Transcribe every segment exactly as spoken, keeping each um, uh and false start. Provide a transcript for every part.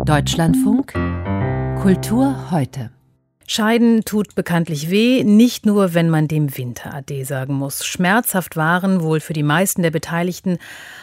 Deutschlandfunk Kultur heute. Scheiden tut bekanntlich weh, nicht nur, wenn man dem Winter Ade sagen muss. Schmerzhaft waren wohl für die meisten der Beteiligten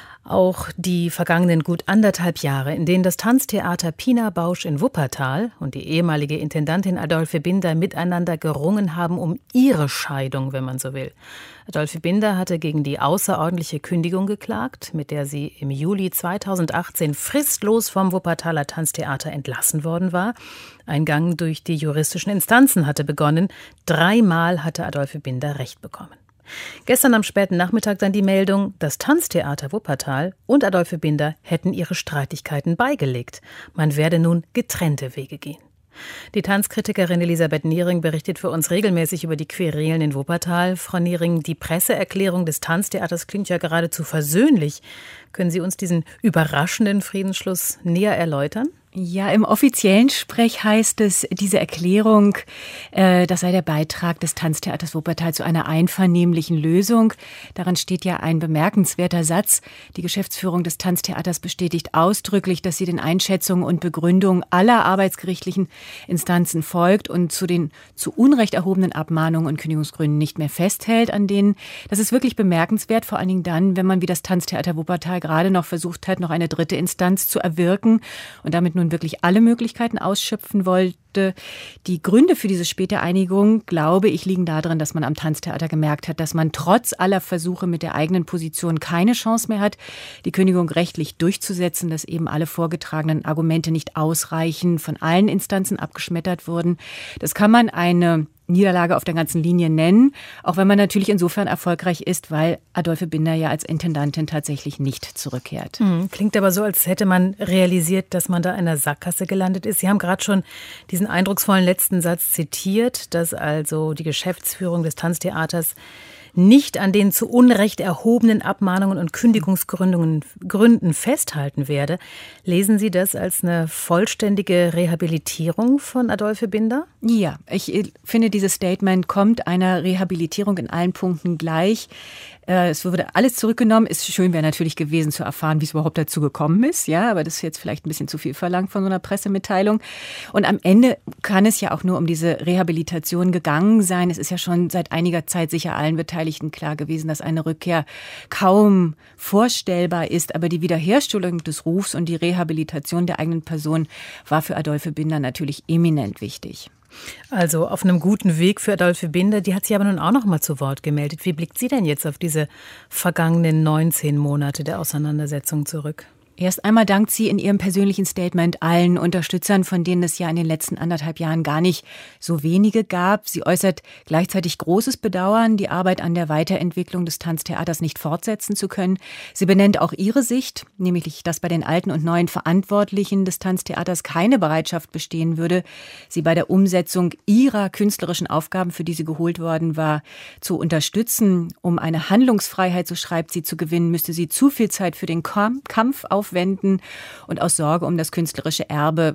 auch die vergangenen gut anderthalb Jahre, in denen das Tanztheater Pina Bausch in Wuppertal und die ehemalige Intendantin Adolphe Binder miteinander gerungen haben um ihre Scheidung, wenn man so will. Adolphe Binder hatte gegen die außerordentliche Kündigung geklagt, mit der sie im Juli zweitausendachtzehn fristlos vom Wuppertaler Tanztheater entlassen worden war. Ein Gang durch die juristischen Instanzen hatte begonnen. Dreimal hatte Adolphe Binder Recht bekommen. Gestern am späten Nachmittag dann die Meldung, das Tanztheater Wuppertal und Adolphe Binder hätten ihre Streitigkeiten beigelegt. Man werde nun getrennte Wege gehen. Die Tanzkritikerin Elisabeth Niering berichtet für uns regelmäßig über die Querelen in Wuppertal. Frau Niering, die Presseerklärung des Tanztheaters klingt ja geradezu versöhnlich. Können Sie uns diesen überraschenden Friedensschluss näher erläutern? Ja, im offiziellen Sprech heißt es, diese Erklärung, äh, das sei der Beitrag des Tanztheaters Wuppertal zu einer einvernehmlichen Lösung. Daran steht ja ein bemerkenswerter Satz. Die Geschäftsführung des Tanztheaters bestätigt ausdrücklich, dass sie den Einschätzungen und Begründungen aller arbeitsgerichtlichen Instanzen folgt und zu den zu Unrecht erhobenen Abmahnungen und Kündigungsgründen nicht mehr festhält an denen. Das ist wirklich bemerkenswert, vor allen Dingen dann, wenn man wie das Tanztheater Wuppertal gerade noch versucht hat, noch eine dritte Instanz zu erwirken und damit nun wirklich alle Möglichkeiten ausschöpfen wollte. Die Gründe für diese späte Einigung, glaube ich, liegen darin, dass man am Tanztheater gemerkt hat, dass man trotz aller Versuche mit der eigenen Position keine Chance mehr hat, die Kündigung rechtlich durchzusetzen, dass eben alle vorgetragenen Argumente nicht ausreichen, von allen Instanzen abgeschmettert wurden. Das kann man eine Niederlage auf der ganzen Linie nennen, auch wenn man natürlich insofern erfolgreich ist, weil Adolphe Binder ja als Intendantin tatsächlich nicht zurückkehrt. Hm, klingt aber so, als hätte man realisiert, dass man da in der Sackgasse gelandet ist. Sie haben gerade schon diesen eindrucksvollen letzten Satz zitiert, dass also die Geschäftsführung des Tanztheaters nicht an den zu Unrecht erhobenen Abmahnungen und Kündigungsgründungen Gründen festhalten werde. Lesen Sie das als eine vollständige Rehabilitierung von Adolphe Binder? Ja, ich finde, dieses Statement kommt einer Rehabilitierung in allen Punkten gleich. Es wurde alles zurückgenommen. Es schön wäre natürlich gewesen zu erfahren, wie es überhaupt dazu gekommen ist. Ja, aber das ist jetzt vielleicht ein bisschen zu viel verlangt von so einer Pressemitteilung. Und am Ende kann es ja auch nur um diese Rehabilitation gegangen sein. Es ist ja schon seit einiger Zeit sicher allen Beteiligten klar gewesen, dass eine Rückkehr kaum vorstellbar ist. Aber die Wiederherstellung des Rufs und die Rehabilitation der eigenen Person war für Adolphe Binder natürlich eminent wichtig. Also auf einem guten Weg für Adolphe Binder. Die hat sich aber nun auch noch mal zu Wort gemeldet. Wie blickt sie denn jetzt auf diese vergangenen neunzehn Monate der Auseinandersetzung zurück? Erst einmal dankt sie in ihrem persönlichen Statement allen Unterstützern, von denen es ja in den letzten anderthalb Jahren gar nicht so wenige gab. Sie äußert gleichzeitig großes Bedauern, die Arbeit an der Weiterentwicklung des Tanztheaters nicht fortsetzen zu können. Sie benennt auch ihre Sicht, nämlich, dass bei den alten und neuen Verantwortlichen des Tanztheaters keine Bereitschaft bestehen würde, sie bei der Umsetzung ihrer künstlerischen Aufgaben, für die sie geholt worden war, zu unterstützen. Um eine Handlungsfreiheit, so schreibt sie, zu gewinnen, müsste sie zu viel Zeit für den Kampf auf wenden und aus Sorge um das künstlerische Erbe,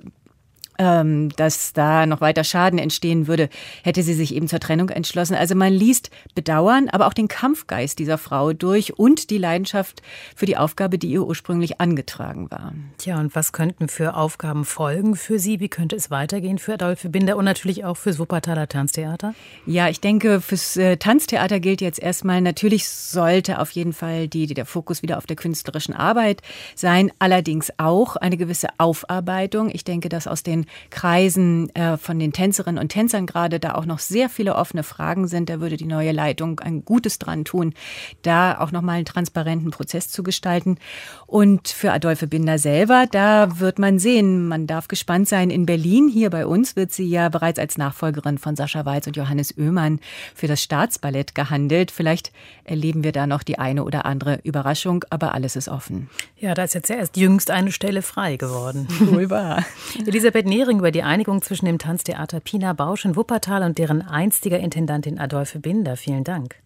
ähm, dass da noch weiter Schaden entstehen würde, hätte sie sich eben zur Trennung entschlossen. Also man liest Bedauern, aber auch den Kampfgeist dieser Frau durch und die Leidenschaft für die Aufgabe, die ihr ursprünglich angetragen war. Tja, und was könnten für Aufgaben folgen für Sie? Wie könnte es weitergehen für Adolphe Binder und natürlich auch fürs Wuppertaler Tanztheater? Ja, ich denke, fürs äh, Tanztheater gilt jetzt erstmal, natürlich sollte auf jeden Fall die, die der Fokus wieder auf der künstlerischen Arbeit sein, allerdings auch eine gewisse Aufarbeitung. Ich denke, dass aus den Kreisen äh, von den Tänzerinnen und Tänzern gerade da auch noch sehr viele offene Fragen sind. Da würde die neue Leitung ein Gutes dran tun, da auch nochmal einen transparenten Prozess zu gestalten. Und für Adolphe Binder selber, da wird man sehen, man darf gespannt sein. In Berlin, hier bei uns, wird sie ja bereits als Nachfolgerin von Sascha Walz und Johannes Oehmann für das Staatsballett gehandelt. Vielleicht erleben wir da noch die eine oder andere Überraschung, aber alles ist offen. Ja, da ist jetzt ja erst jüngst eine Stelle frei geworden. Wohl wahr. Elisabeth Niering über die Einigung zwischen dem Tanztheater Pina Bausch in Wuppertal und deren einstiger Intendantin Adolphe Binder. Vielen Dank.